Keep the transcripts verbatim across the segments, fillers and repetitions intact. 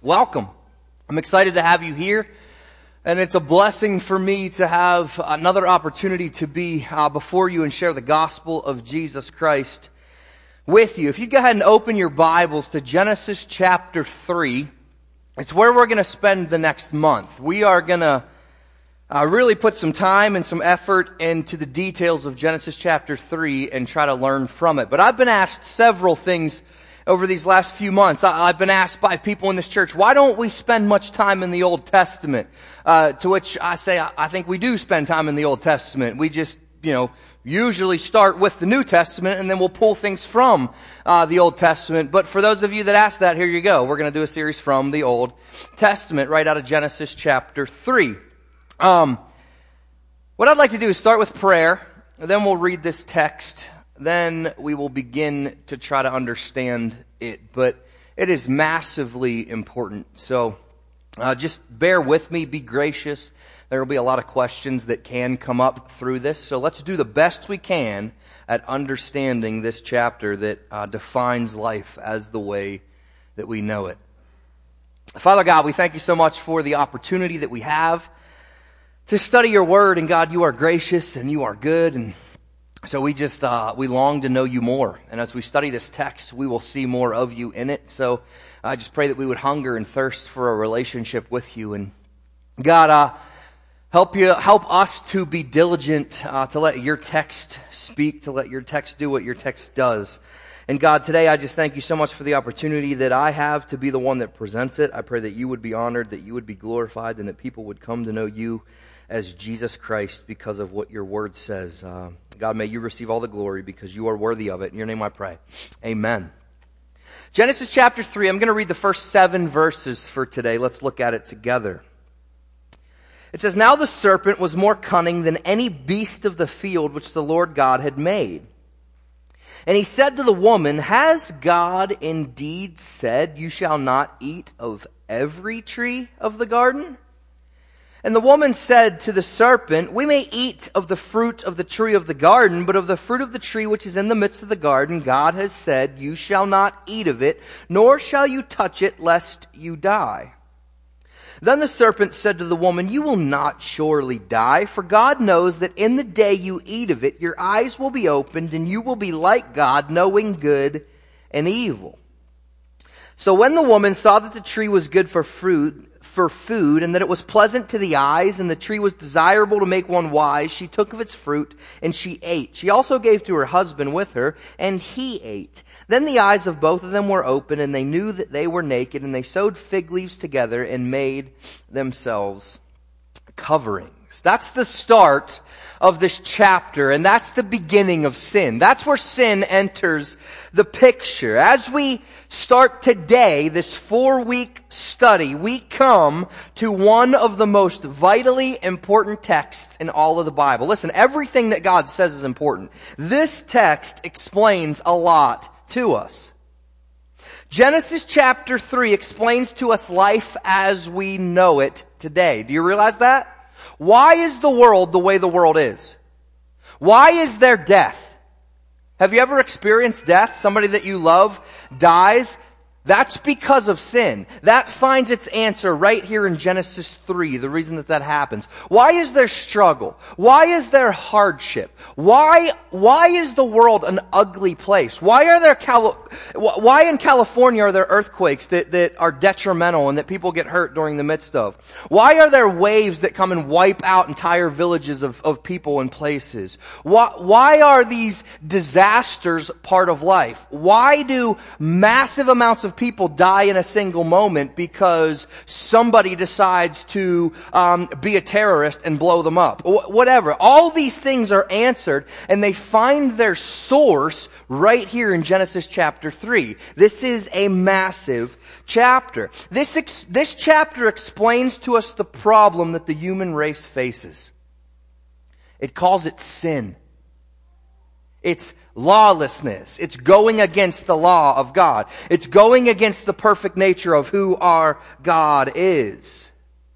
welcome. I'm excited to have you here, and it's a blessing for me to have another opportunity to be uh, before you and share the gospel of Jesus Christ with you. If you go ahead and open your Bibles to Genesis chapter three, it's where we're going to spend the next month. We are going to uh, really put some time and some effort into the details of Genesis chapter three and try to learn from it. But I've been asked several things over these last few months. I, I've been asked by people in this church, why don't we spend much time in the Old Testament? Uh, to which I say, I, I think we do spend time in the Old Testament. We just, you know, usually start with the New Testament and then we'll pull things from uh, the Old Testament. But for those of you that asked that, here you go. We're going to do a series from the Old Testament right out of Genesis chapter three. Um, what I'd like to do is start with prayer, then we'll read this text. Then we will begin to try to understand it. But it is massively important. So uh, just bear with me, be gracious. There will be a lot of questions that can come up through this. So let's do the best we can at understanding this chapter that uh, defines life as the way that we know it. Father God, we thank you so much for the opportunity that we have to study your word. And God, you are gracious and you are good, and so we just, uh, we long to know you more. And as we study this text, we will see more of you in it. So I just pray that we would hunger and thirst for a relationship with you. And God, uh, help you, help us to be diligent, uh, to let your text speak, to let your text do what your text does. And God, today I just thank you so much for the opportunity that I have to be the one that presents it. I pray that you would be honored, that you would be glorified, and that people would come to know you as Jesus Christ because of what your word says. Uh, God, may you receive all the glory because you are worthy of it. In your name I pray. Amen. Genesis chapter three, I'm going to read the first seven verses for today. Let's look at it together. It says, "Now the serpent was more cunning than any beast of the field which the Lord God had made. And he said to the woman, 'Has God indeed said, you shall not eat of every tree of the garden?' And the woman said to the serpent, 'We may eat of the fruit of the tree of the garden, but of the fruit of the tree which is in the midst of the garden, God has said, you shall not eat of it, nor shall you touch it, lest you die.' Then the serpent said to the woman, 'You will not surely die, for God knows that in the day you eat of it, your eyes will be opened, and you will be like God, knowing good and evil.' So when the woman saw that the tree was good for fruit, for food, and that it was pleasant to the eyes, and the tree was desirable to make one wise, she took of its fruit, and she ate. She also gave to her husband with her, and he ate. Then the eyes of both of them were open, and they knew that they were naked, and they sewed fig leaves together and made themselves coverings." That's the start of this chapter, and that's the beginning of sin. That's where sin enters the picture. As we start today, this four-week study, we come to one of the most vitally important texts in all of the Bible. Listen, everything that God says is important. This text explains a lot to us. Genesis chapter three explains to us life as we know it today. Do you realize that? Why is the world the way the world is? Why is there death? Have you ever experienced death? Somebody that you love dies? That's because of sin. That finds its answer right here in Genesis three, the reason that that happens. Why is there struggle? Why is there hardship? Why, why is the world an ugly place? Why are there, Cali- why in California are there earthquakes that, that are detrimental and that people get hurt during the midst of? Why are there waves that come and wipe out entire villages of, of people and places? Why, why are these disasters part of life? Why do massive amounts of people die in a single moment because somebody decides to um, be a terrorist and blow them up? Wh- whatever. All these things are answered, and they find their source right here in Genesis chapter three. This is a massive chapter. This ex- this chapter explains to us the problem that the human race faces. It calls it sin. It's lawlessness. It's going against the law of God. It's going against the perfect nature of who our God is.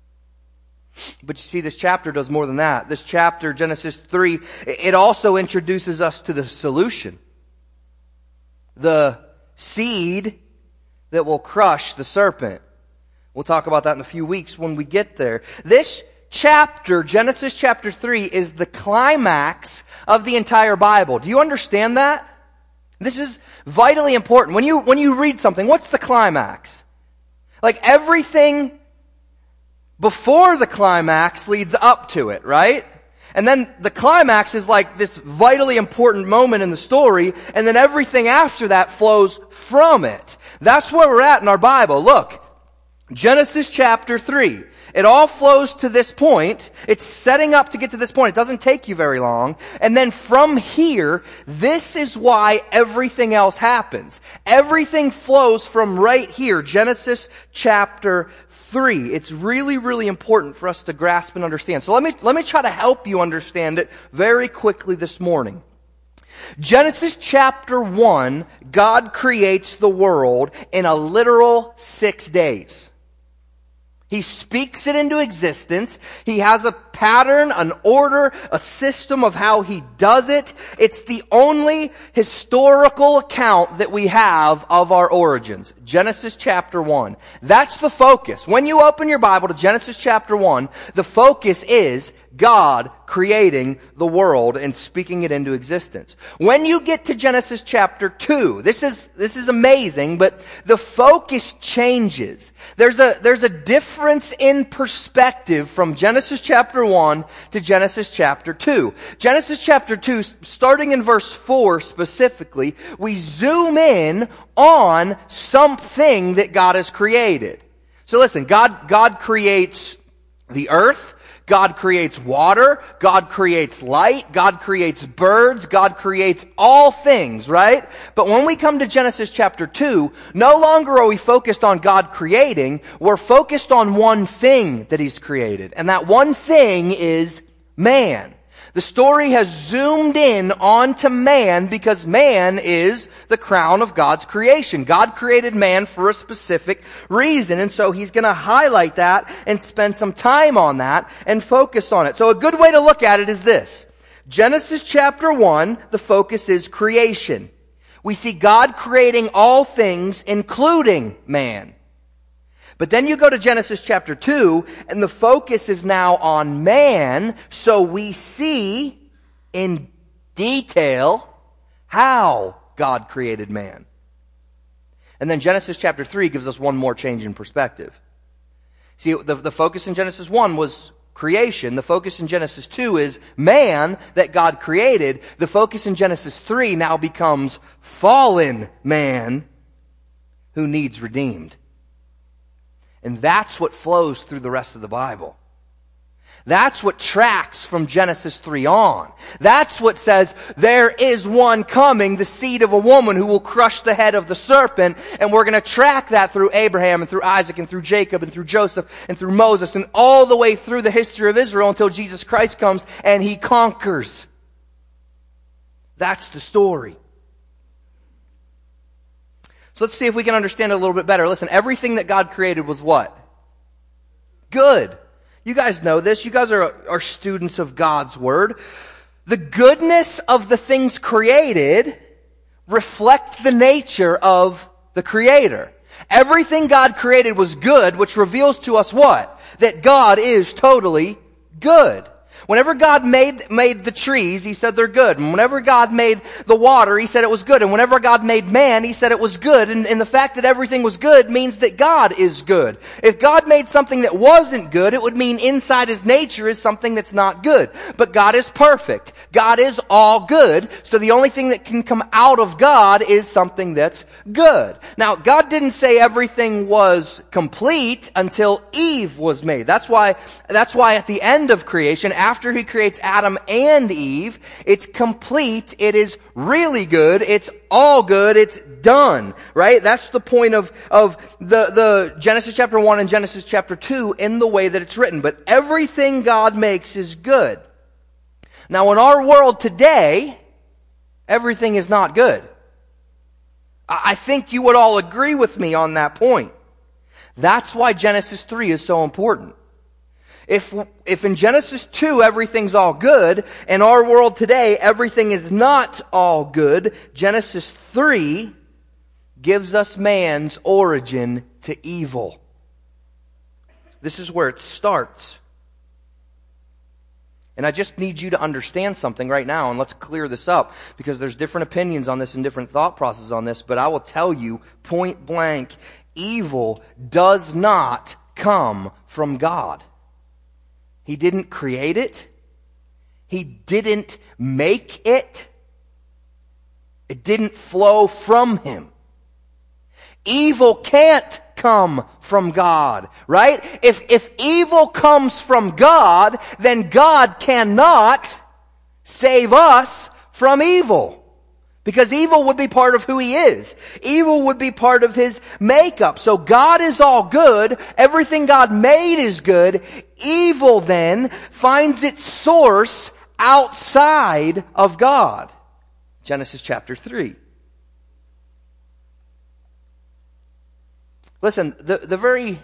But you see, this chapter does more than that. This chapter, Genesis three, it also introduces us to the solution. The seed that will crush the serpent. We'll talk about that in a few weeks when we get there. This chapter, Genesis chapter three, is the climax of the entire Bible. Do you understand that? This is vitally important. When you, when you read something, what's the climax? Like everything before the climax leads up to it, right? And then the climax is like this vitally important moment in the story, and then everything after that flows from it. That's where we're at in our Bible. Look, Genesis chapter three. It all flows to this point. It's setting up to get to this point. It doesn't take you very long. And then from here, this is why everything else happens. Everything flows from right here, Genesis chapter three. It's really, really important for us to grasp and understand. So let me, let me try to help you understand it very quickly this morning. Genesis chapter one, God creates the world in a literal six days. He speaks it into existence. He has a pattern, an order, a system of how He does it. It's the only historical account that we have of our origins. Genesis chapter one. That's the focus. When you open your Bible to Genesis chapter one, the focus is God creating the world and speaking it into existence. When you get to Genesis chapter two, this is, this is amazing, but the focus changes. There's a, there's a difference in perspective from Genesis chapter one to Genesis chapter two. Genesis chapter two, starting in verse four specifically, we zoom in on something that God has created. So listen, God, God creates the earth. God creates water, God creates light, God creates birds, God creates all things, right? But when we come to Genesis chapter two, no longer are we focused on God creating, we're focused on one thing that He's created. And that one thing is man. The story has zoomed in onto man because man is the crown of God's creation. God created man for a specific reason, and so He's going to highlight that and spend some time on that and focus on it. So a good way to look at it is this. Genesis chapter one, the focus is creation. We see God creating all things, including man. But then you go to Genesis chapter two, and the focus is now on man, so we see in detail how God created man. And then Genesis chapter three gives us one more change in perspective. See, the, the focus in Genesis one was creation. The focus in Genesis two is man that God created. The focus in Genesis three now becomes fallen man who needs redeemed. And that's what flows through the rest of the Bible. That's what tracks from Genesis three on. That's what says, there is one coming, the seed of a woman who will crush the head of the serpent. And we're going to track that through Abraham and through Isaac and through Jacob and through Joseph and through Moses and all the way through the history of Israel until Jesus Christ comes and He conquers. That's the story. So let's see if we can understand it a little bit better. Listen, everything that God created was what? Good. You guys know this. You guys are, are students of God's Word. The goodness of the things created reflect the nature of the Creator. Everything God created was good, which reveals to us what? That God is totally good. Whenever God made, made the trees, He said they're good. And whenever God made the water, He said it was good. And whenever God made man, He said it was good. And, and the fact that everything was good means that God is good. If God made something that wasn't good, it would mean inside His nature is something that's not good. But God is perfect. God is all good. So the only thing that can come out of God is something that's good. Now, God didn't say everything was complete until Eve was made. That's why, that's why at the end of creation, after After He creates Adam and Eve, it's complete, it is really good, it's all good, it's done, right? That's the point of, of the, the Genesis chapter one and Genesis chapter two in the way that it's written. But everything God makes is good. Now in our world today, everything is not good. I think you would all agree with me on that point. That's why Genesis three is so important. If, if in Genesis two everything's all good, in our world today everything is not all good, Genesis three gives us man's origin to evil. This is where it starts. And I just need you to understand something right now, and let's clear this up, because there's different opinions on this and different thought processes on this, but I will tell you point blank, evil does not come from God. He didn't create it. He didn't make it. It didn't flow from Him. Evil can't come from God, right? If, if evil comes from God, then God cannot save us from evil. Because evil would be part of who He is. Evil would be part of His makeup. So God is all good. Everything God made is good. Evil then finds its source outside of God. Genesis chapter three. Listen, the, the very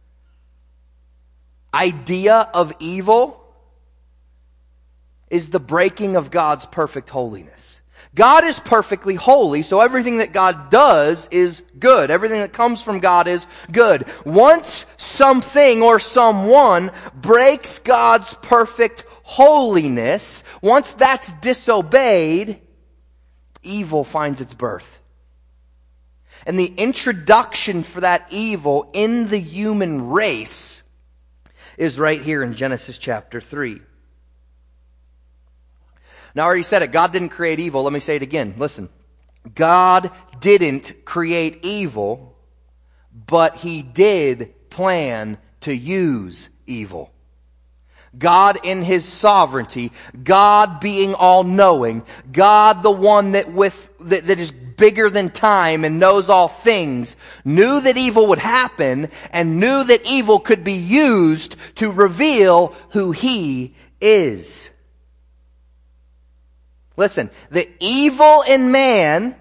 idea of evil is the breaking of God's perfect holiness. God is perfectly holy, so everything that God does is good. Everything that comes from God is good. Once something or someone breaks God's perfect holiness, once that's disobeyed, evil finds its birth. And the introduction for that evil in the human race is right here in Genesis chapter three. Now, I already said it. God didn't create evil. Let me say it again. Listen. God didn't create evil, but He did plan to use evil. God in His sovereignty, God being all-knowing, God the one that with that, that is bigger than time and knows all things, knew that evil would happen and knew that evil could be used to reveal who He is. Listen, the evil in man,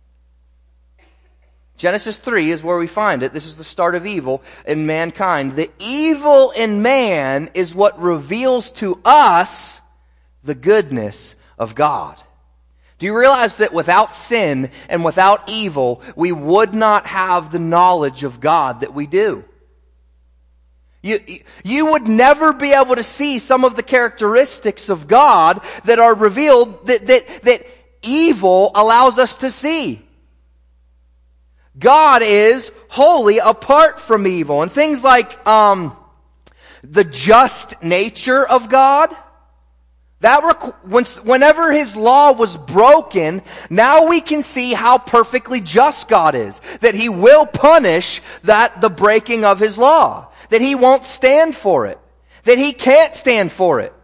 Genesis three is where we find it. This is the start of evil in mankind. The evil in man is what reveals to us the goodness of God. Do you realize that without sin and without evil, we would not have the knowledge of God that we do? You, you would never be able to see some of the characteristics of God that are revealed, that, that, that evil allows us to see. God is holy apart from evil. And things like um, the just nature of God, that requ- whenever His law was broken, now we can see how perfectly just God is. That He will punish that the breaking of His law. That He won't stand for it. That He can't stand for it.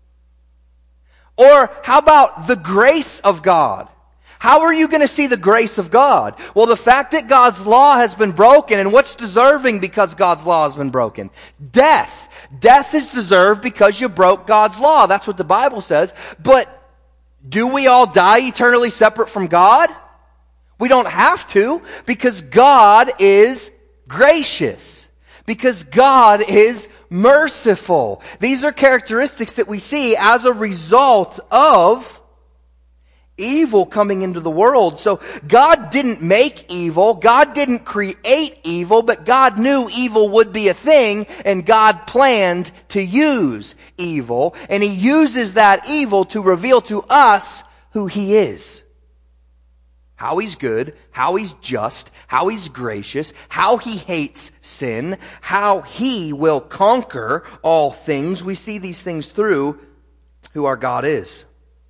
Or how about the grace of God? How are you going to see the grace of God? Well, the fact that God's law has been broken, and what's deserving because God's law has been broken? Death. Death is deserved because you broke God's law. That's what the Bible says. But do we all die eternally separate from God? We don't have to, because God is gracious. Because God is merciful. These are characteristics that we see as a result of evil coming into the world. So God didn't make evil. God didn't create evil, but God knew evil would be a thing, and God planned to use evil. And He uses that evil to reveal to us who He is. How He's good, how He's just, how He's gracious, how He hates sin, how He will conquer all things. We see these things through who our God is.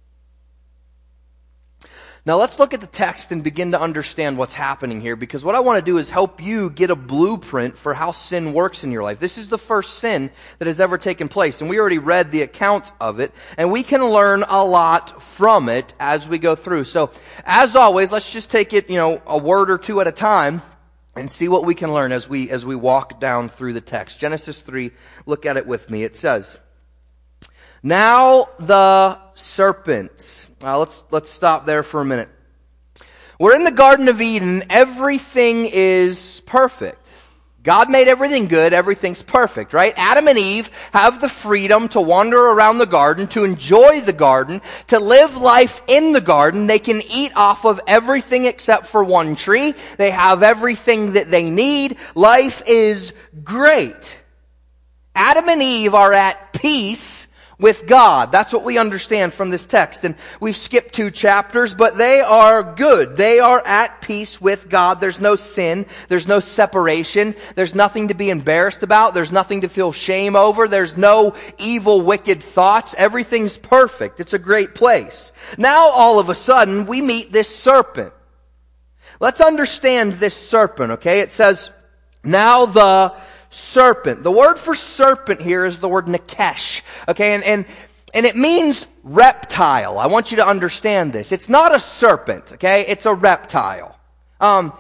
Now let's look at the text and begin to understand what's happening here, because what I want to do is help you get a blueprint for how sin works in your life. This is the first sin that has ever taken place, and we already read the account of it, and we can learn a lot from it as we go through. So, as always, let's just take it, you know, a word or two at a time and see what we can learn as we as we walk down through the text. Genesis three, look at it with me. It says, "Now the serpent." Uh, let's let's stop there for a minute. We're in the Garden of Eden. Everything is perfect. God made everything good. Everything's perfect, right? Adam and Eve have the freedom to wander around the garden, to enjoy the garden, to live life in the garden. They can eat off of everything except for one tree. They have everything that they need. Life is great. Adam and Eve are at peace with God. That's what we understand from this text. And we've skipped two chapters, but they are good. They are at peace with God. There's no sin. There's no separation. There's nothing to be embarrassed about. There's nothing to feel shame over. There's no evil, wicked thoughts. Everything's perfect. It's a great place. Now, all of a sudden, we meet this serpent. Let's understand this serpent, okay? It says, now the serpent. The word for serpent here is the word nekesh. Okay, and, and, and it means reptile. I want you to understand this. It's not a serpent, okay? It's a reptile. Um,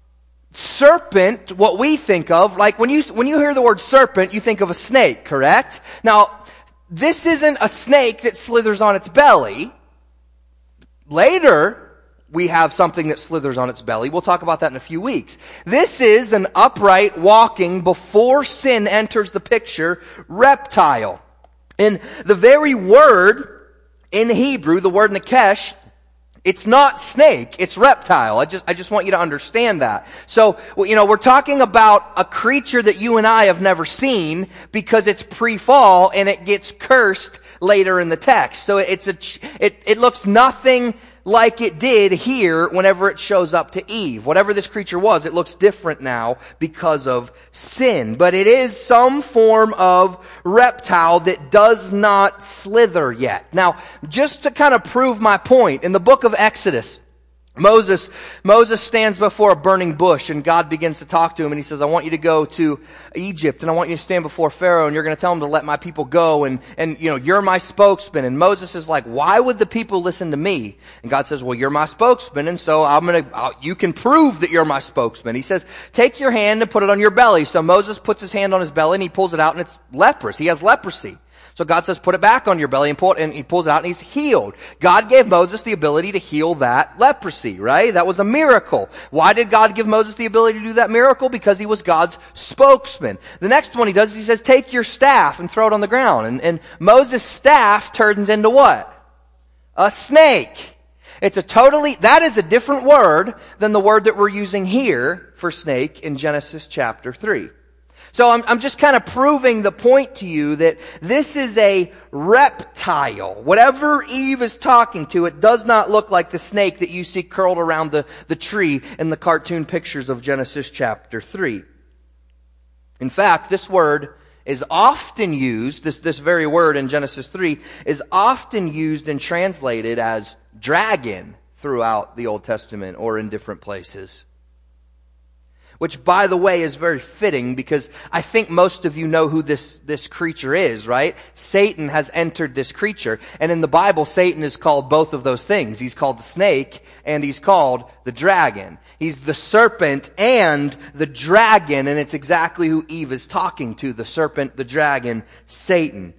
serpent, what we think of, like when you, when you hear the word serpent, you think of a snake, correct? Now, this isn't a snake that slithers on its belly. Later, we have something that slithers on its belly. We'll talk about that in a few weeks. This is an upright, walking, before sin enters the picture, reptile. And the very word in Hebrew, the word nekesh, it's not snake, it's reptile. I just, I just want you to understand that. So, you know, we're talking about a creature that you and I have never seen because it's pre-fall and it gets cursed later in the text. So it's a, it, it looks nothing like it did here whenever it shows up to Eve. Whatever this creature was, it looks different now because of sin. But it is some form of reptile that does not slither yet. Now, just to kind of prove my point, in the book of Exodus, Moses, Moses stands before a burning bush and God begins to talk to him and he says, I want you to go to Egypt and I want you to stand before Pharaoh and you're going to tell him to let my people go and, and, you know, you're my spokesman. And Moses is like, why would the people listen to me? And God says, well, you're my spokesman and so I'm going to, you can prove that you're my spokesman. He says, take your hand and put it on your belly. So Moses puts his hand on his belly and he pulls it out and it's leprous. He has leprosy. So God says, put it back on your belly and pull it, and he pulls it out and he's healed. God gave Moses the ability to heal that leprosy, right? That was a miracle. Why did God give Moses the ability to do that miracle? Because he was God's spokesman. The next one he does is he says, take your staff and throw it on the ground. And, and Moses' staff turns into what? A snake. It's a totally, that is a different word than the word that we're using here for snake in Genesis chapter three. So I'm, I'm just kind of proving the point to you that this is a reptile. Whatever Eve is talking to, it does not look like the snake that you see curled around the, the tree in the cartoon pictures of Genesis chapter three. In fact, this word is often used, this, this very word in Genesis three, is often used and translated as dragon throughout the Old Testament or in different places. Which, by the way, is very fitting because I think most of you know who this, this creature is, right? Satan has entered this creature. And in the Bible, Satan is called both of those things. He's called the snake and he's called the dragon. He's the serpent and the dragon, and it's exactly who Eve is talking to, the serpent, the dragon, Satan.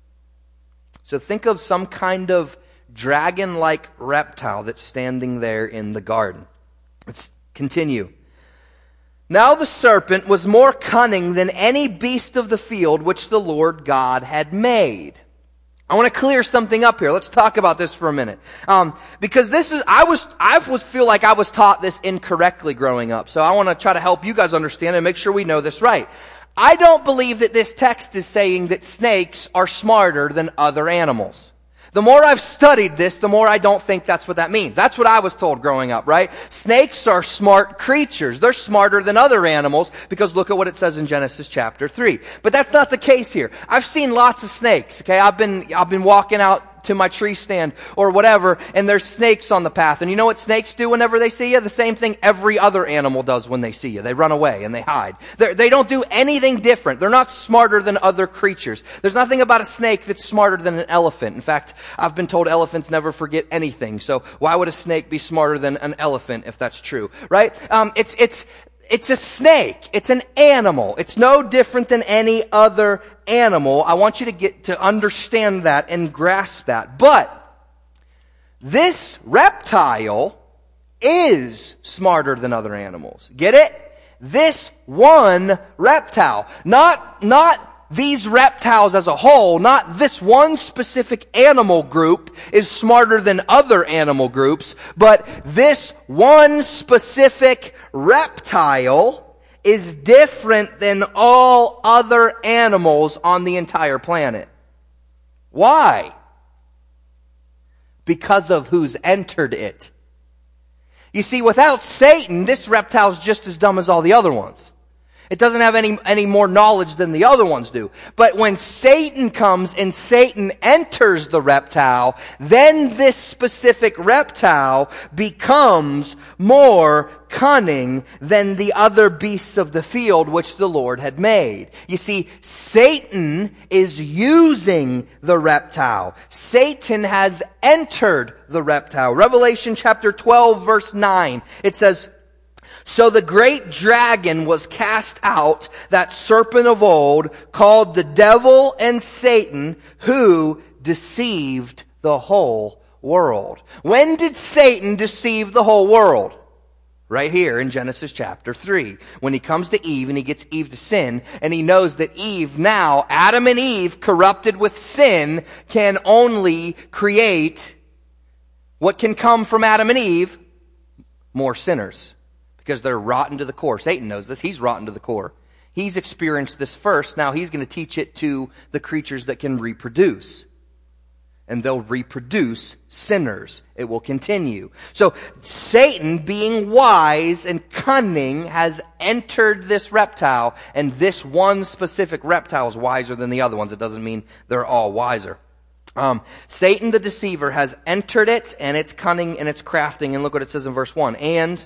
So think of some kind of dragon-like reptile that's standing there in the garden. Let's continue. Now the serpent was more cunning than any beast of the field which the Lord God had made. I want to clear something up here. Let's talk about this for a minute. Um, because this is, I was, I would feel like I was taught this incorrectly growing up. So I want to try to help you guys understand and make sure we know this right. I don't believe that this text is saying that snakes are smarter than other animals. The more I've studied this, the more I don't think that's what that means. That's what I was told growing up, right? Snakes are smart creatures. They're smarter than other animals because look at what it says in Genesis chapter three. But that's not the case here. I've seen lots of snakes, okay? I've been, I've been walking out to my tree stand or whatever, and there's snakes on the path. And you know what snakes do whenever they see you? The same thing every other animal does when they see you. They run away and they hide. They're, they don't do anything different. They're not smarter than other creatures. There's nothing about a snake that's smarter than an elephant. In fact, I've been told elephants never forget anything. So why would a snake be smarter than an elephant if that's true, right? Um, it's, it's, It's a snake. It's an animal. It's no different than any other animal. I want you to get to understand that and grasp that. But this reptile is smarter than other animals. Get it? This one reptile. Not, not these reptiles as a whole, not this one specific animal group is smarter than other animal groups, but this one specific reptile is different than all other animals on the entire planet. Why? Because of who's entered it. You see, without Satan, this reptile's just as dumb as all the other ones. It doesn't have any, any more knowledge than the other ones do. But when Satan comes and Satan enters the reptile, then this specific reptile becomes more cunning than the other beasts of the field which the Lord had made. You see, Satan is using the reptile. Satan has entered the reptile. Revelation chapter twelve verse nine, it says, "So the great dragon was cast out, that serpent of old, called the devil and Satan, who deceived the whole world." When did Satan deceive the whole world? Right here in Genesis chapter three. When he comes to Eve and he gets Eve to sin, and he knows that Eve now, Adam and Eve, corrupted with sin, can only create what can come from Adam and Eve? More sinners. Because they're rotten to the core. Satan knows this. He's rotten to the core. He's experienced this first. Now he's going to teach it to the creatures that can reproduce. And they'll reproduce sinners. It will continue. So Satan, being wise and cunning, has entered this reptile. And this one specific reptile is wiser than the other ones. It doesn't mean they're all wiser. Um, Satan the deceiver has entered it, and it's cunning and it's crafting. And look what it says in verse one. And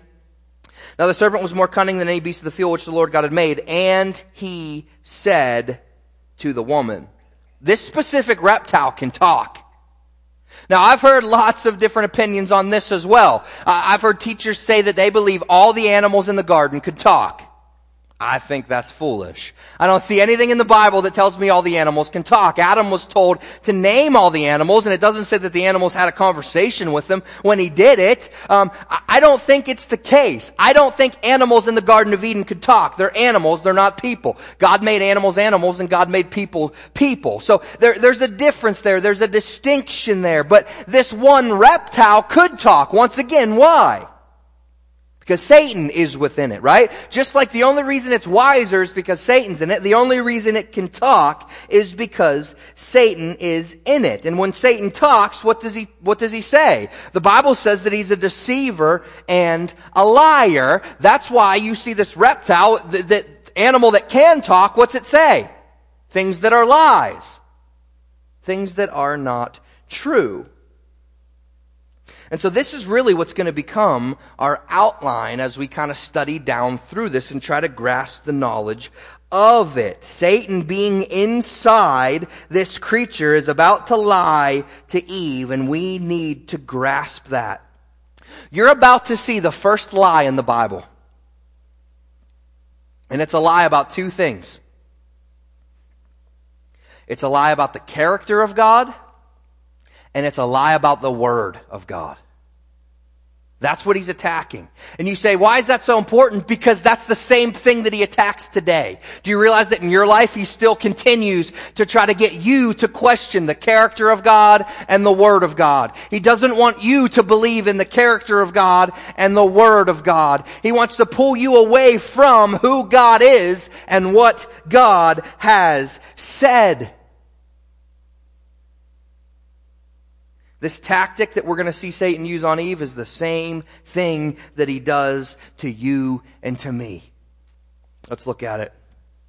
now the serpent was more cunning than any beast of the field which the Lord God had made. And he said to the woman. This specific reptile can talk. Now I've heard lots of different opinions on this as well. Uh, I've heard teachers say that they believe all the animals in the garden could talk. I think that's foolish. I don't see anything in the Bible that tells me all the animals can talk. Adam was told to name all the animals, and it doesn't say that the animals had a conversation with them when he did it. Um, I don't think it's the case. I don't think animals in the Garden of Eden could talk. They're animals, they're not people. God made animals animals, and God made people people. So there, there's a difference there. There's a distinction there. But this one reptile could talk. Once again, why? Because Satan is within it, right? Just like the only reason it's wiser is because Satan's in it, the only reason it can talk is because Satan is in it. And when Satan talks, what does he, what does he say? The Bible says that he's a deceiver and a liar. That's why you see this reptile, the, the animal that can talk, what's it say? Things that are lies. Things that are not true. And so this is really what's going to become our outline as we kind of study down through this and try to grasp the knowledge of it. Satan being inside this creature is about to lie to Eve, and we need to grasp that. You're about to see the first lie in the Bible. And it's a lie about two things. It's a lie about the character of God, and it's a lie about the Word of God. That's what he's attacking. And you say, why is that so important? Because that's the same thing that he attacks today. Do you realize that in your life he still continues to try to get you to question the character of God and the Word of God? He doesn't want you to believe in the character of God and the Word of God. He wants to pull you away from who God is and what God has said. This tactic that we're going to see Satan use on Eve is the same thing that he does to you and to me. Let's look at it.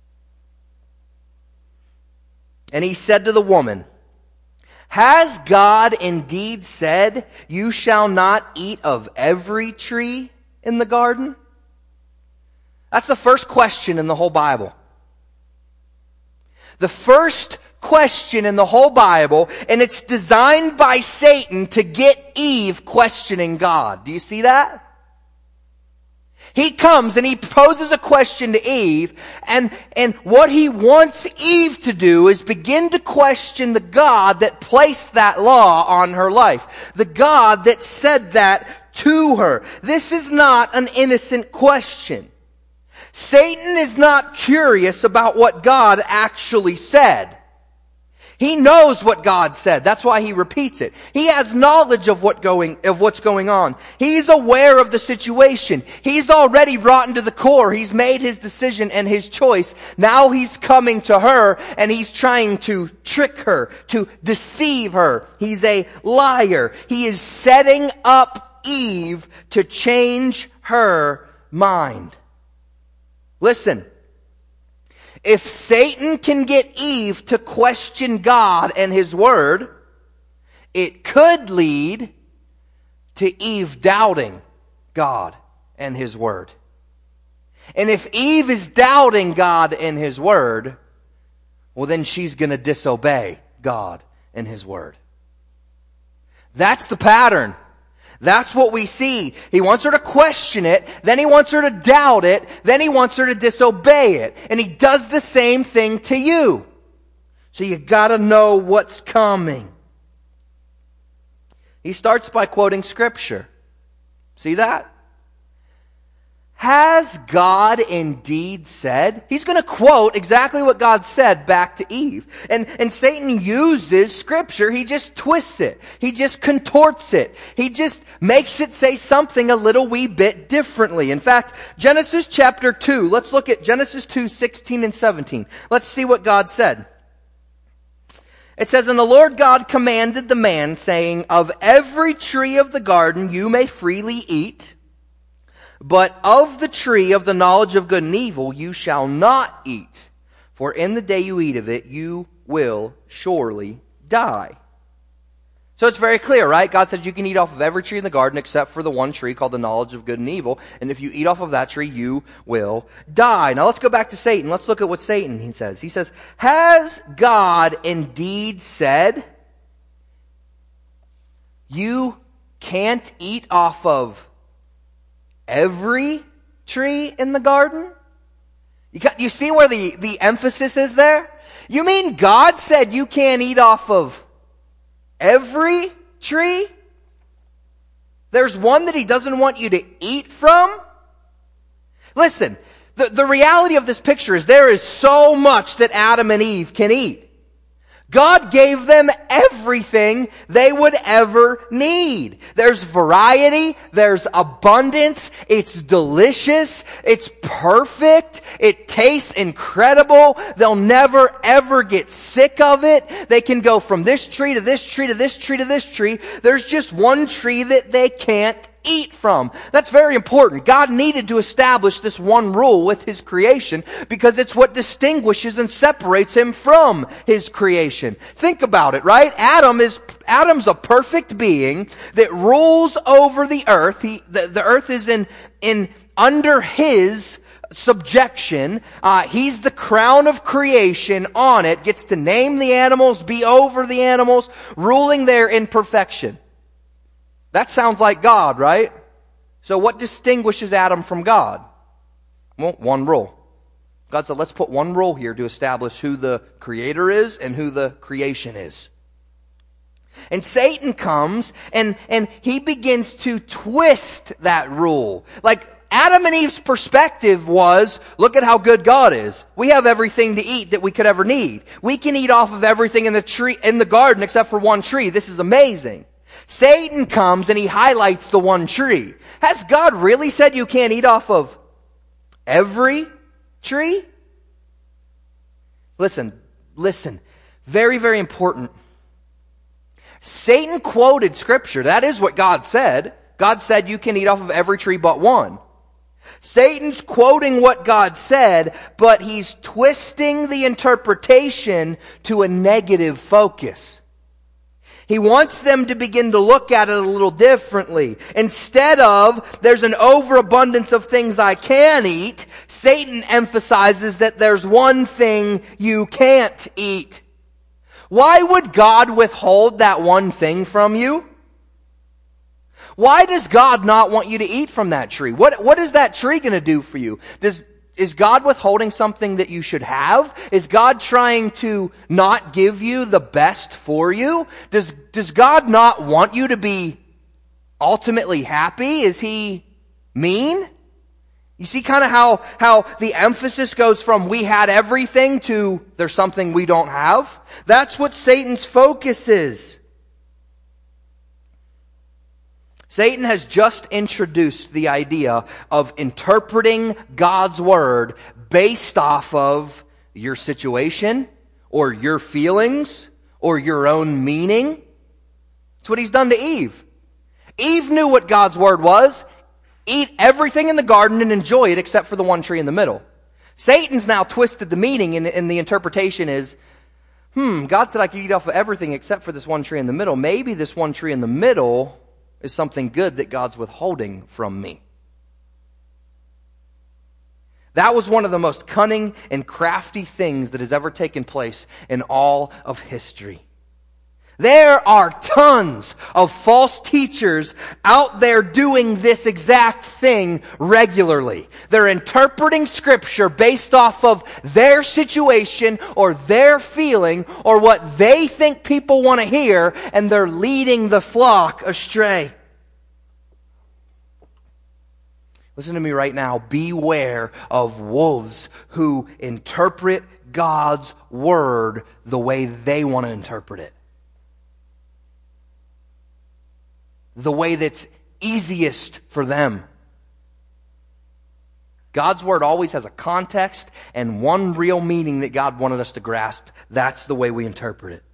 And he said to the woman, "Has God indeed said, 'You shall not eat of every tree in the garden'?" That's the first question in the whole Bible. The first question in the whole Bible, and it's designed by Satan to get Eve questioning God. Do you see that? He comes and he poses a question to Eve, and, and what he wants Eve to do is begin to question the God that placed that law on her life. The God that said that to her. This is not an innocent question. Satan is not curious about what God actually said. He knows what God said. That's why he repeats it. He has knowledge of what going, of what's going on. He's aware of the situation. He's already rotten to the core. He's made his decision and his choice. Now he's coming to her and he's trying to trick her, to deceive her. He's a liar. He is setting up Eve to change her mind. Listen. If Satan can get Eve to question God and His Word, it could lead to Eve doubting God and His Word. And if Eve is doubting God and His Word, well then she's going to disobey God and His Word. That's the pattern. That's what we see. He wants her to question it, then he wants her to doubt it, then he wants her to disobey it. And he does the same thing to you. So you gotta know what's coming. He starts by quoting Scripture. See that? Has God indeed said? He's going to quote exactly what God said back to Eve. And, and Satan uses Scripture. He just twists it. He just contorts it. He just makes it say something a little wee bit differently. In fact, Genesis chapter two, let's look at Genesis two, sixteen and seventeen. Let's see what God said. It says, "And the Lord God commanded the man, saying, Of every tree of the garden you may freely eat, but of the tree of the knowledge of good and evil you shall not eat, for in the day you eat of it you will surely die." So it's very clear, right? God says you can eat off of every tree in the garden except for the one tree called the knowledge of good and evil. And if you eat off of that tree, you will die. Now let's go back to Satan. Let's look at what Satan he says. He says, "Has God indeed said you can't eat off of every tree in the garden?" You, got, you see where the, the emphasis is there? You mean God said you can't eat off of every tree? There's one that He doesn't want you to eat from? Listen, the, the reality of this picture is there is so much that Adam and Eve can eat. God gave them everything they would ever need. There's variety, there's abundance, it's delicious, it's perfect, it tastes incredible, they'll never ever get sick of it. They can go from this tree to this tree to this tree to this tree. There's just one tree that they can't eat from. That's very important. God needed to establish this one rule with His creation because it's what distinguishes and separates Him from His creation. Think about it, right? Adam is Adam's a perfect being that rules over the earth. He the, the earth is in in under his subjection. Uh, he's the crown of creation on it, gets to name the animals, be over the animals, ruling there in perfection. That sounds like God, right? So what distinguishes Adam from God? Well, one rule. God said, let's put one rule here to establish who the Creator is and who the creation is. And Satan comes and, and he begins to twist that rule. Like Adam and Eve's perspective was, look at how good God is. We have everything to eat that we could ever need. We can eat off of everything in the tree, in the garden except for one tree. This is amazing. Satan comes and he highlights the one tree. Has God really said you can't eat off of every tree? Listen, listen. Very, very important. Satan quoted Scripture. That is what God said. God said you can eat off of every tree but one. Satan's quoting what God said, but he's twisting the interpretation to a negative focus. He wants them to begin to look at it a little differently. Instead of, there's an overabundance of things I can eat, Satan emphasizes that there's one thing you can't eat. Why would God withhold that one thing from you? Why does God not want you to eat from that tree? What, what is that tree going to do for you? Does, is God withholding something that you should have? Is God trying to not give you the best for you? Does, does God not want you to be ultimately happy? Is He mean? You see kind of how, how the emphasis goes from we had everything to there's something we don't have? That's what Satan's focus is. Satan has just introduced the idea of interpreting God's Word based off of your situation or your feelings or your own meaning. That's what he's done to Eve. Eve knew what God's Word was. Eat everything in the garden and enjoy it except for the one tree in the middle. Satan's now twisted the meaning, and, and the interpretation is, hmm, God said I could eat off of everything except for this one tree in the middle. Maybe this one tree in the middle is something good that God's withholding from me. That was one of the most cunning and crafty things that has ever taken place in all of history. There are tons of false teachers out there doing this exact thing regularly. They're interpreting Scripture based off of their situation or their feeling or what they think people want to hear, and they're leading the flock astray. Listen to me right now. Beware of wolves who interpret God's Word the way they want to interpret it. The way that's easiest for them. God's Word always has a context and one real meaning that God wanted us to grasp. That's the way we interpret it.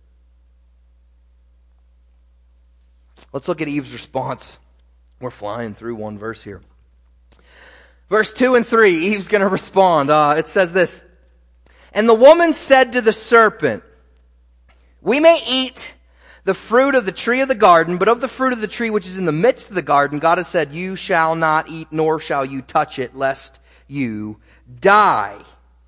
Let's look at Eve's response. We're flying through one verse here. Verse two and three, Eve's going to respond. Uh, it says this, "And the woman said to the serpent, we may eat the fruit of the tree of the garden, but of the fruit of the tree which is in the midst of the garden, God has said, you shall not eat, nor shall you touch it, lest you die."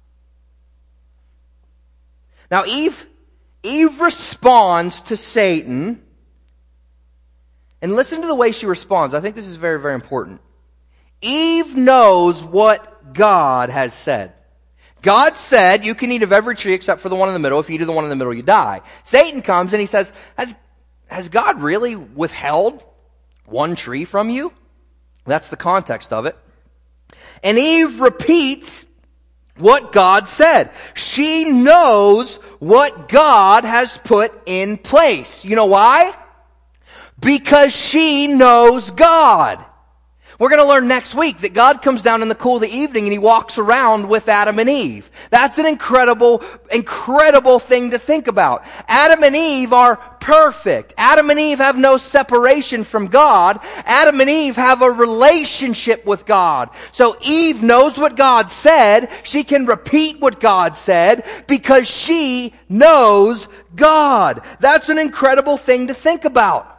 Now Eve, Eve responds to Satan, and listen to the way she responds. I think this is very, very important. Eve knows what God has said. God said, you can eat of every tree except for the one in the middle. If you eat of the one in the middle, you die. Satan comes and he says, has, has God really withheld one tree from you? That's the context of it. And Eve repeats what God said. She knows what God has put in place. You know why? Because she knows God. We're going to learn next week that God comes down in the cool of the evening and He walks around with Adam and Eve. That's an incredible, incredible thing to think about. Adam and Eve are perfect. Adam and Eve have no separation from God. Adam and Eve have a relationship with God. So Eve knows what God said. She can repeat what God said because she knows God. That's an incredible thing to think about.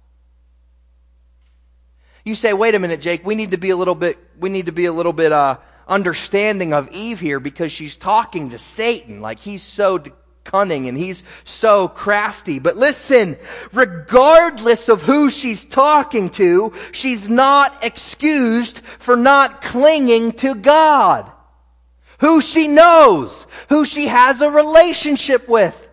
You say, wait a minute, Jake, we need to be a little bit, we need to be a little bit, uh, understanding of Eve here because she's talking to Satan. Like he's so cunning and he's so crafty. But listen, regardless of who she's talking to, she's not excused for not clinging to God. Who she knows, who she has a relationship with.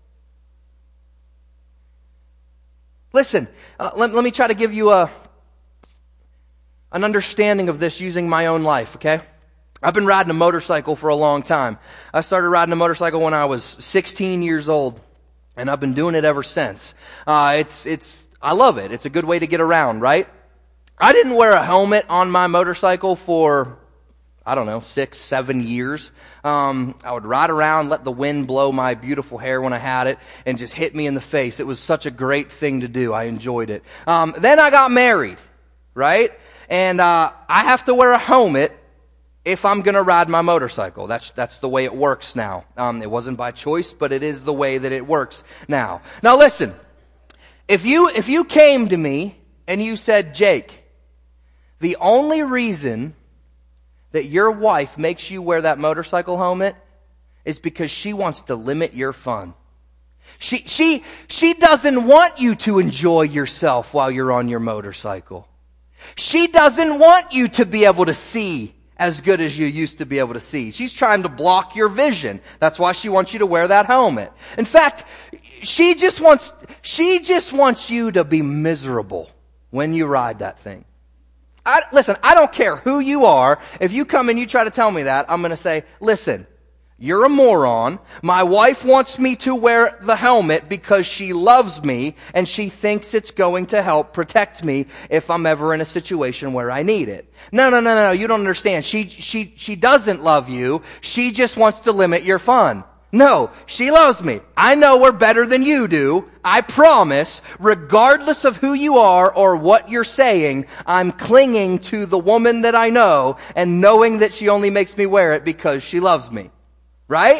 Listen, uh, let, let me try to give you a, an understanding of this using my own life, okay? I've been riding a motorcycle for a long time. I started riding a motorcycle when I was sixteen years old, and I've been doing it ever since. Uh, it's, it's, I love it. It's a good way to get around, right? I didn't wear a helmet on my motorcycle for, I don't know, six, seven years. Um, I would ride around, let the wind blow my beautiful hair when I had it, and just hit me in the face. It was such a great thing to do. I enjoyed it. Um, then I got married, right? And uh, I have to wear a helmet if I'm going to ride my motorcycle. That's that's the way it works now. Um, it wasn't by choice, but it is the way that it works now. Now listen, if you if you came to me and you said, Jake, the only reason that your wife makes you wear that motorcycle helmet is because she wants to limit your fun. She she she doesn't want you to enjoy yourself while you're on your motorcycle. She doesn't want you to be able to see as good as you used to be able to see. She's trying to block your vision. That's why she wants you to wear that helmet. In fact, she just wants, she just wants you to be miserable when you ride that thing. I, listen, I don't care who you are. If you come and you try to tell me that, I'm going to say, listen, you're a moron. My wife wants me to wear the helmet because she loves me and she thinks it's going to help protect me if I'm ever in a situation where I need it. No, no, no, no, you don't understand. She, she, she doesn't love you. She just wants to limit your fun. No, she loves me. I know we're better than you do. I promise, regardless of who you are or what you're saying, I'm clinging to the woman that I know and knowing that she only makes me wear it because she loves me. Right?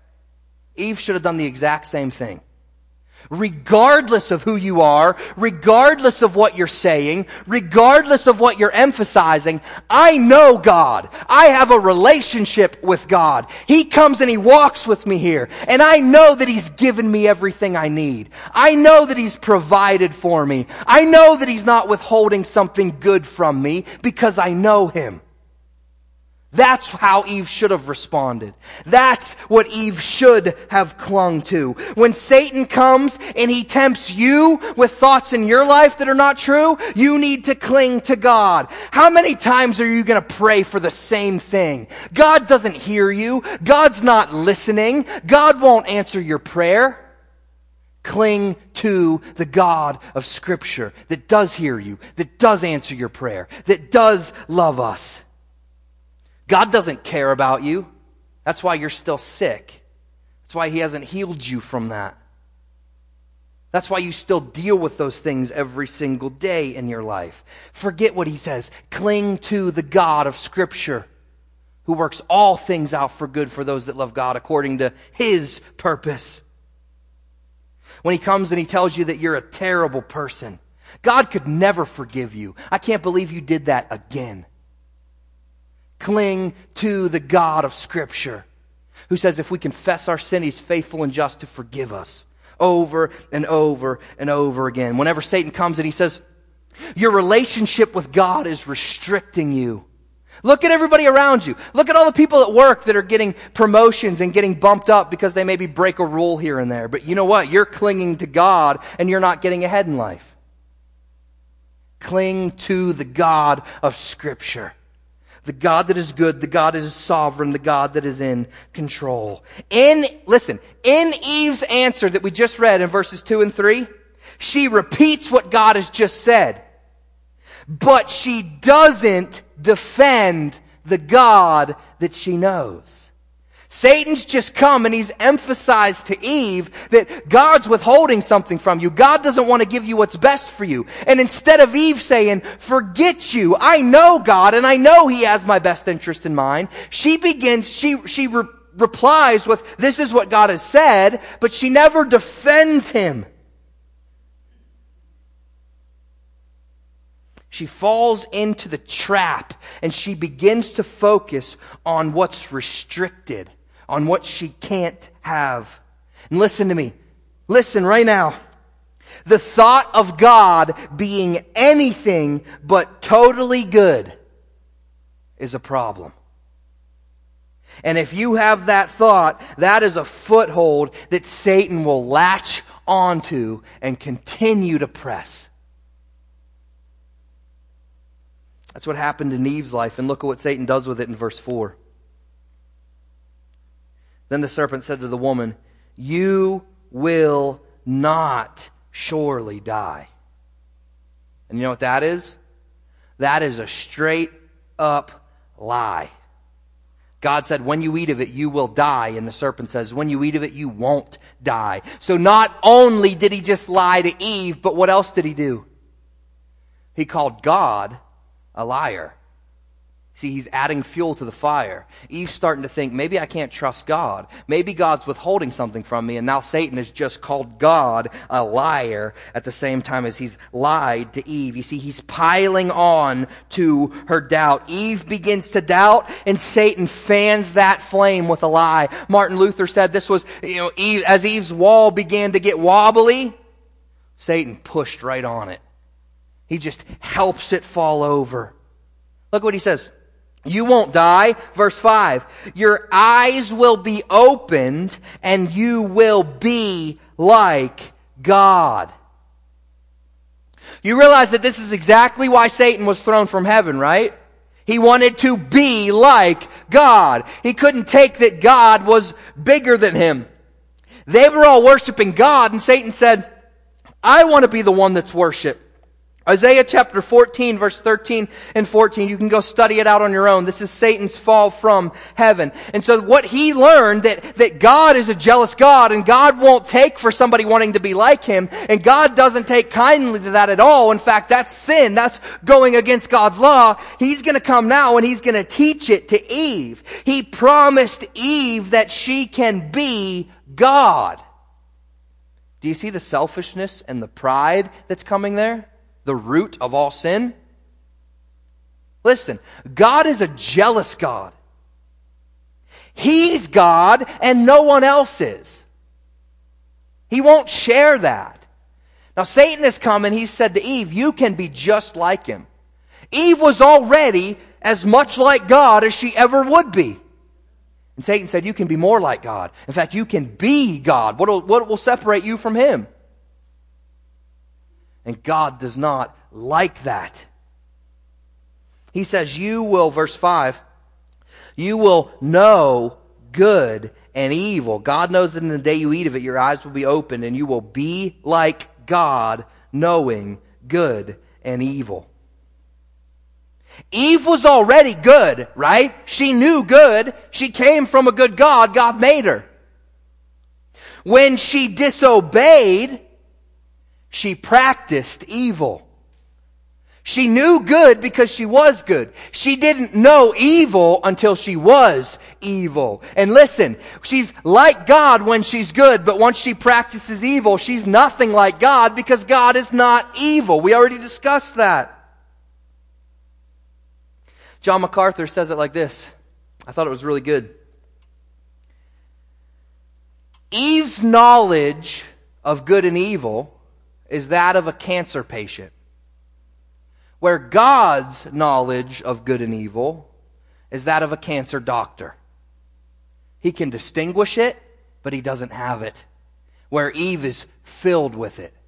Eve should have done the exact same thing. Regardless of who you are, regardless of what you're saying, regardless of what you're emphasizing, I know God. I have a relationship with God. He comes and He walks with me here. And I know that He's given me everything I need. I know that He's provided for me. I know that He's not withholding something good from me because I know Him. That's how Eve should have responded. That's what Eve should have clung to. When Satan comes and he tempts you with thoughts in your life that are not true, you need to cling to God. How many times are you going to pray for the same thing? God doesn't hear you. God's not listening. God won't answer your prayer. Cling to the God of Scripture that does hear you, that does answer your prayer, that does love us. God doesn't care about you. That's why you're still sick. That's why He hasn't healed you from that. That's why you still deal with those things every single day in your life. Forget what He says. Cling to the God of Scripture, who works all things out for good for those that love God according to His purpose. When He comes and He tells you that you're a terrible person, God could never forgive you. I can't believe you did that again. Cling to the God of Scripture, who says if we confess our sin, He's faithful and just to forgive us over and over and over again. Whenever Satan comes and he says, your relationship with God is restricting you. Look at everybody around you. Look at all the people at work that are getting promotions and getting bumped up because they maybe break a rule here and there. But you know what? You're clinging to God and you're not getting ahead in life. Cling to the God of Scripture. The God that is good, the God that is sovereign, the God that is in control. In, listen, in Eve's answer that we just read in verses two and three, she repeats what God has just said. But she doesn't defend the God that she knows. Satan's just come and he's emphasized to Eve that God's withholding something from you. God doesn't want to give you what's best for you. And instead of Eve saying, forget you, I know God and I know He has my best interest in mind, she begins, she, she re- replies with, this is what God has said, but she never defends Him. She falls into the trap and she begins to focus on what's restricted, on what she can't have. And listen to me. Listen right now. The thought of God being anything but totally good is a problem. And if you have that thought, that is a foothold that Satan will latch onto and continue to press. That's what happened in Eve's life, and look at what Satan does with it in verse four. Then the serpent said to the woman, you will not surely die. And you know what that is? That is a straight up lie. God said, when you eat of it, you will die. And the serpent says, when you eat of it, you won't die. So not only did he just lie to Eve, but what else did he do? He called God a liar. See, he's adding fuel to the fire. Eve's starting to think, maybe I can't trust God. Maybe God's withholding something from me. And now Satan has just called God a liar at the same time as he's lied to Eve. You see, he's piling on to her doubt. Eve begins to doubt and Satan fans that flame with a lie. Martin Luther said this was, you know, Eve, as Eve's wall began to get wobbly, Satan pushed right on it. He just helps it fall over. Look what he says. You won't die. Verse five. Your eyes will be opened and you will be like God. You realize that this is exactly why Satan was thrown from heaven, right? He wanted to be like God. He couldn't take that God was bigger than him. They were all worshiping God, and Satan said, I want to be the one that's worshiped. Isaiah chapter fourteen, verse thirteen and fourteen. You can go study it out on your own. This is Satan's fall from heaven. And so what he learned, that, that God is a jealous God, and God won't take for somebody wanting to be like him, and God doesn't take kindly to that at all. In fact, that's sin. That's going against God's law. He's going to come now and he's going to teach it to Eve. He promised Eve that she can be God. Do you see the selfishness and the pride that's coming there? The root of all sin? Listen, God is a jealous God. He's God and no one else is. He won't share that. Now Satan has come and he said to Eve, you can be just like him. Eve was already as much like God as she ever would be. And Satan said, you can be more like God. In fact, you can be God. What will, what will separate you from him? And God does not like that. He says, you will, verse five, you will know good and evil. God knows that in the day you eat of it, your eyes will be opened and you will be like God, knowing good and evil. Eve was already good, right? She knew good. She came from a good God. God made her. When she disobeyed, she practiced evil. She knew good because she was good. She didn't know evil until she was evil. And listen, she's like God when she's good, but once she practices evil, she's nothing like God because God is not evil. We already discussed that. John MacArthur says it like this. I thought it was really good. Eve's knowledge of good and evil is that of a cancer patient, where God's knowledge of good and evil is that of a cancer doctor. He can distinguish it, but he doesn't have it, where Eve is filled with it.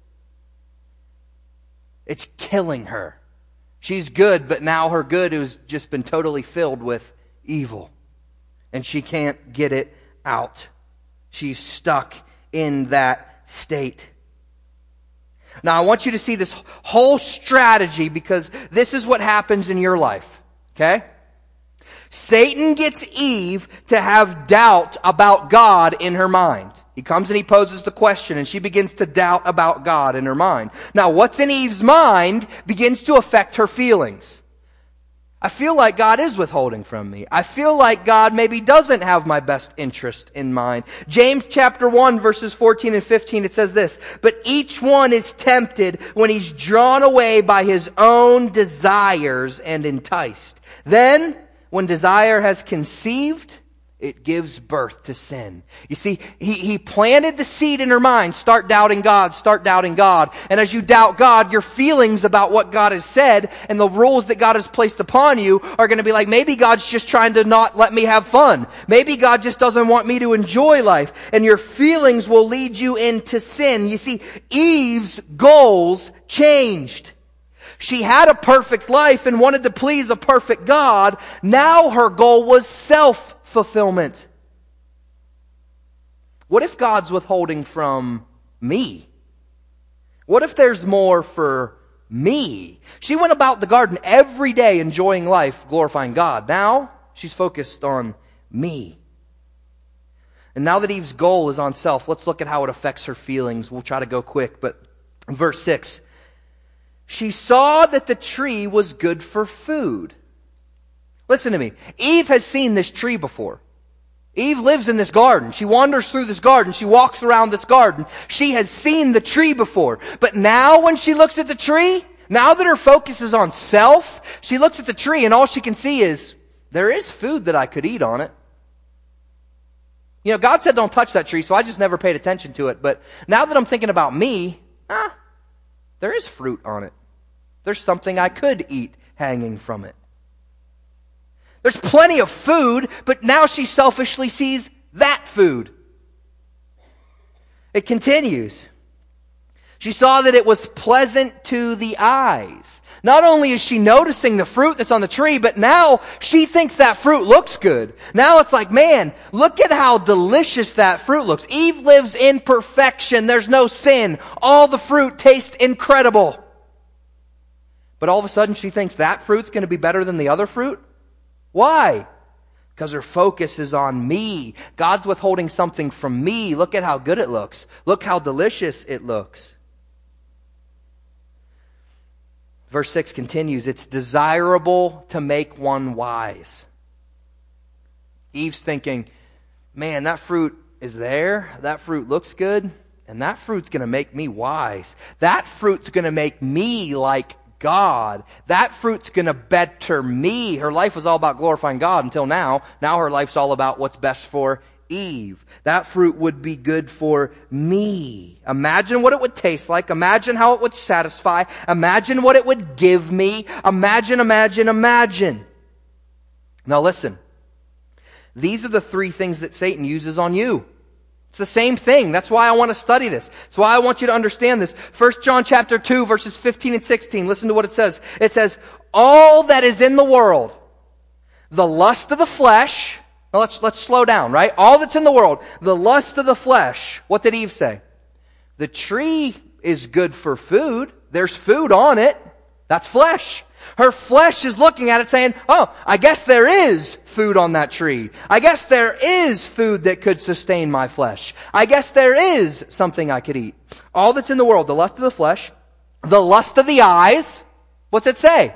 It's killing her. She's good, but now her good has just been totally filled with evil, and she can't get it out. She's stuck in that state. Now, I want you to see this whole strategy because this is what happens in your life, okay? Satan gets Eve to have doubt about God in her mind. He comes and he poses the question and she begins to doubt about God in her mind. Now, what's in Eve's mind begins to affect her feelings. I feel like God is withholding from me. I feel like God maybe doesn't have my best interest in mind. James chapter one verses fourteen and fifteen, it says this, but each one is tempted when he's drawn away by his own desires and enticed. Then, when desire has conceived, it gives birth to sin. You see, he, he planted the seed in her mind. Start doubting God, start doubting God. And as you doubt God, your feelings about what God has said and the rules that God has placed upon you are going to be like, maybe God's just trying to not let me have fun. Maybe God just doesn't want me to enjoy life. And your feelings will lead you into sin. You see, Eve's goals changed. She had a perfect life and wanted to please a perfect God. Now her goal was self-fulfillment. What if God's withholding from me? What if there's more for me? She went about the garden every day enjoying life, glorifying God. Now she's focused on me. And now that Eve's goal is on self, let's look at how it affects her feelings. We'll try to go quick, but in verse six, she saw that the tree was good for food. Listen to me. Eve has seen this tree before. Eve lives in this garden. She wanders through this garden. She walks around this garden. She has seen the tree before. But now when she looks at the tree, now that her focus is on self, she looks at the tree and all she can see is, there is food that I could eat on it. You know, God said don't touch that tree, so I just never paid attention to it. But now that I'm thinking about me, ah, there is fruit on it. There's something I could eat hanging from it. There's plenty of food, but now she selfishly sees that food. It continues. She saw that it was pleasant to the eyes. Not only is she noticing the fruit that's on the tree, but now she thinks that fruit looks good. Now it's like, man, look at how delicious that fruit looks. Eve lives in perfection. There's no sin. All the fruit tastes incredible. But all of a sudden she thinks that fruit's going to be better than the other fruit. Why? Because her focus is on me. God's withholding something from me. Look at how good it looks. Look how delicious it looks. Verse six continues, it's desirable to make one wise. Eve's thinking, man, that fruit is there. That fruit looks good. And that fruit's going to make me wise. That fruit's going to make me like God. That fruit's going to better me. Her life was all about glorifying God until now. Now her life's all about what's best for Eve. That fruit would be good for me. Imagine what it would taste like. Imagine how it would satisfy. Imagine what it would give me. Imagine, imagine, imagine. Now listen. These are the three things that Satan uses on you. It's the same thing. That's why I want to study this. That's why I want you to understand this. First John chapter two, verses fifteen and sixteen. Listen to what it says. It says, all that is in the world, the lust of the flesh. Now let's, let's slow down, right? All that's in the world, the lust of the flesh. What did Eve say? The tree is good for food. There's food on it. That's flesh. Her flesh is looking at it saying, oh, I guess there is food on that tree. I guess there is food that could sustain my flesh. I guess there is something I could eat. All that's in the world, the lust of the flesh, the lust of the eyes. What's it say?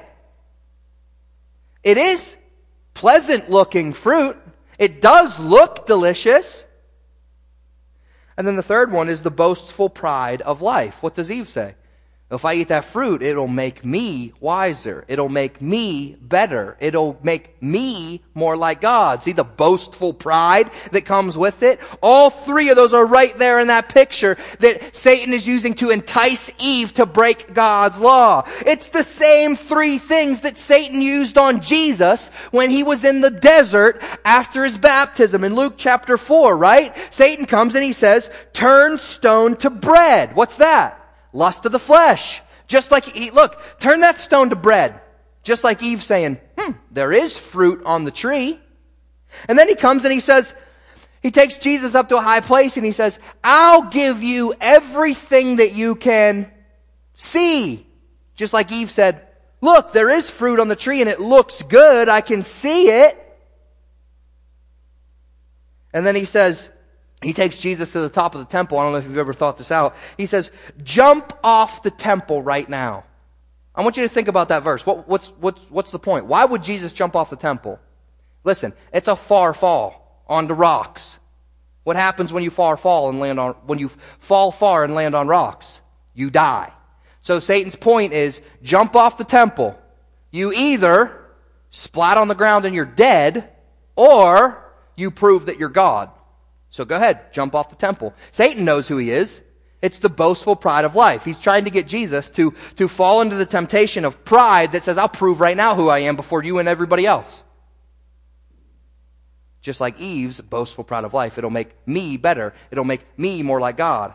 It is pleasant looking fruit. It does look delicious. And then the third one is the boastful pride of life. What does Eve say? If I eat that fruit, it'll make me wiser. It'll make me better. It'll make me more like God. See the boastful pride that comes with it? All three of those are right there in that picture that Satan is using to entice Eve to break God's law. It's the same three things that Satan used on Jesus when he was in the desert after his baptism in Luke chapter four, right? Satan comes and he says, turn stone to bread. What's that? Lust of the flesh. Just like, he, look, turn that stone to bread. Just like Eve saying, hmm, there is fruit on the tree. And then he comes and he says, he takes Jesus up to a high place and he says, I'll give you everything that you can see. Just like Eve said, look, there is fruit on the tree and it looks good. I can see it. And then he says, he takes Jesus to the top of the temple. I don't know if you've ever thought this out. He says, jump off the temple right now. I want you to think about that verse. What, what's, what's, what's the point? Why would Jesus jump off the temple? Listen, it's a far fall onto rocks. What happens when you far fall and land on, when you fall far and land on rocks? You die. So Satan's point is, jump off the temple. You either splat on the ground and you're dead, or you prove that you're God. So go ahead, jump off the temple. Satan knows who he is. It's the boastful pride of life. He's trying to get Jesus to, to fall into the temptation of pride that says, I'll prove right now who I am before you and everybody else. Just like Eve's boastful pride of life. It'll make me better. It'll make me more like God.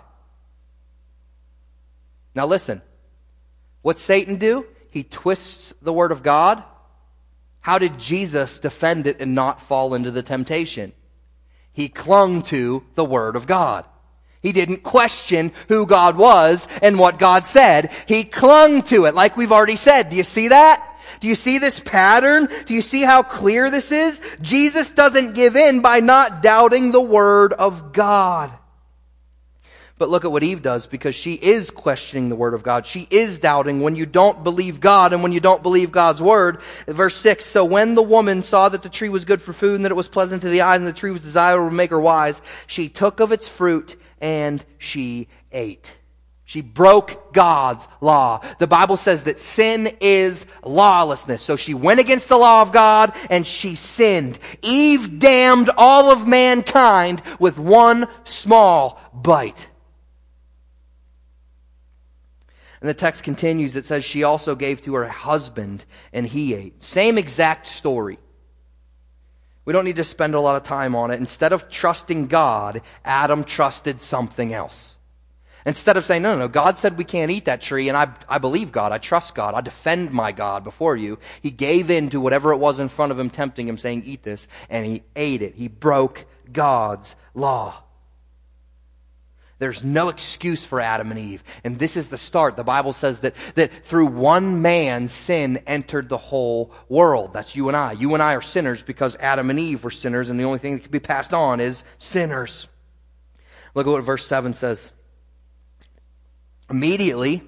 Now listen. What's Satan do? He twists the word of God. How did Jesus defend it and not fall into the temptation? He clung to the Word of God. He didn't question who God was and what God said. He clung to it, like we've already said. Do you see that? Do you see this pattern? Do you see how clear this is? Jesus doesn't give in by not doubting the Word of God. But look at what Eve does, because she is questioning the Word of God. She is doubting when you don't believe God and when you don't believe God's Word. Verse six, so when the woman saw that the tree was good for food and that it was pleasant to the eyes and the tree was desirable to make her wise, she took of its fruit and she ate. She broke God's law. The Bible says that sin is lawlessness. So she went against the law of God and she sinned. Eve damned all of mankind with one small bite. And the text continues. It says she also gave to her husband and he ate. Same exact story. We don't need to spend a lot of time on it. Instead of trusting God, Adam trusted something else. Instead of saying, no, no, no, God said we can't eat that tree, and I, I believe God, I trust God, I defend my God before you. He gave in to whatever it was in front of him, tempting him, saying, eat this, and he ate it. He broke God's law. There's no excuse for Adam and Eve. And this is the start. The Bible says that, that through one man, sin entered the whole world. That's you and I. You and I are sinners because Adam and Eve were sinners, and the only thing that can be passed on is sinners. Look at what verse seven says. Immediately,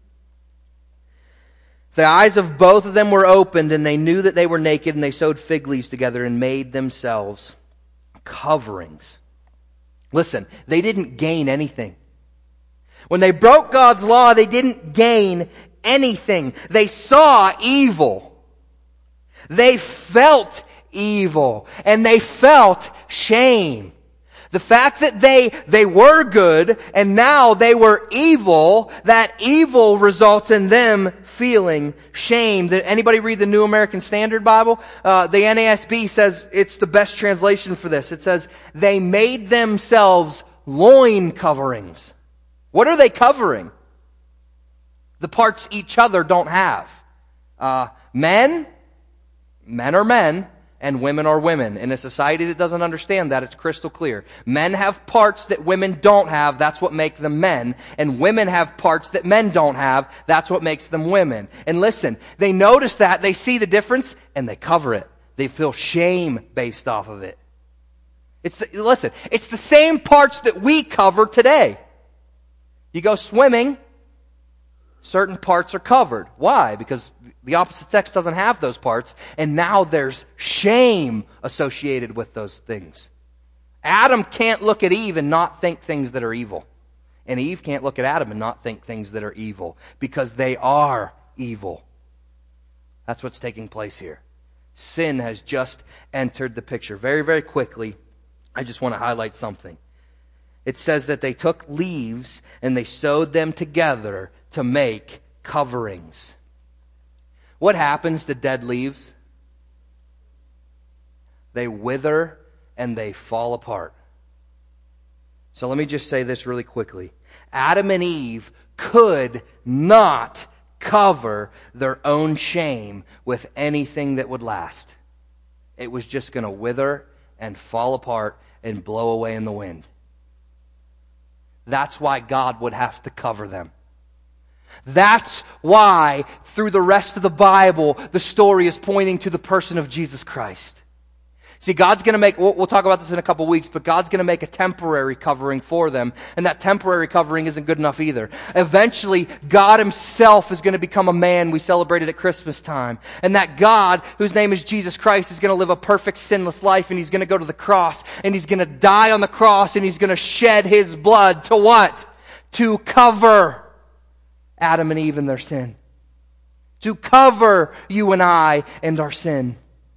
the eyes of both of them were opened, and they knew that they were naked, and they sewed fig leaves together and made themselves coverings. Listen, they didn't gain anything. When they broke God's law, they didn't gain anything. They saw evil. They felt evil, and they felt shame. The fact that they, they were good and now they were evil, that evil results in them feeling shame. Did anybody read the New American Standard Bible? Uh, the N A S B says it's the best translation for this. It says, they made themselves loin coverings. What are they covering? The parts each other don't have. Uh, men, men are men. And women are women. In a society that doesn't understand that, it's crystal clear. Men have parts that women don't have. That's what makes them men. And women have parts that men don't have. That's what makes them women. And listen, they notice that, they see the difference, and they cover it. They feel shame based off of it. It's the, listen, it's the same parts that we cover today. You go swimming, certain parts are covered. Why? Because the opposite sex doesn't have those parts, and now there's shame associated with those things. Adam can't look at Eve and not think things that are evil. And Eve can't look at Adam and not think things that are evil, because they are evil. That's what's taking place here. Sin has just entered the picture. Very, very quickly, I just want to highlight something. It says that they took leaves and they sewed them together to make coverings. What happens to dead leaves? They wither and they fall apart. So let me just say this really quickly. Adam and Eve could not cover their own shame with anything that would last. It was just going to wither and fall apart and blow away in the wind. That's why God would have to cover them. That's why, through the rest of the Bible, the story is pointing to the person of Jesus Christ. See, God's going to make, we'll, we'll talk about this in a couple weeks, but God's going to make a temporary covering for them, and that temporary covering isn't good enough either. Eventually, God himself is going to become a man. We celebrated at Christmas time. And that God, whose name is Jesus Christ, is going to live a perfect, sinless life, and he's going to go to the cross, and he's going to die on the cross, and he's going to shed his blood to what? To cover Adam and Eve and their sin. To cover you and I and our sin.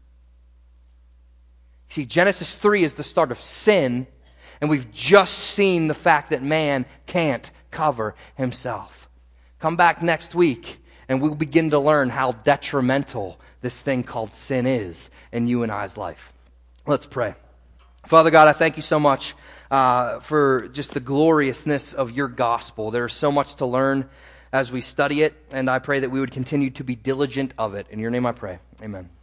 See, Genesis three is the start of sin, and we've just seen the fact that man can't cover himself. Come back next week, and we'll begin to learn how detrimental this thing called sin is in you and I's life. Let's pray. Father God, I thank you so much uh, for just the gloriousness of your gospel. There is so much to learn as we study it, and I pray that we would continue to be diligent of it. In your name I pray. Amen.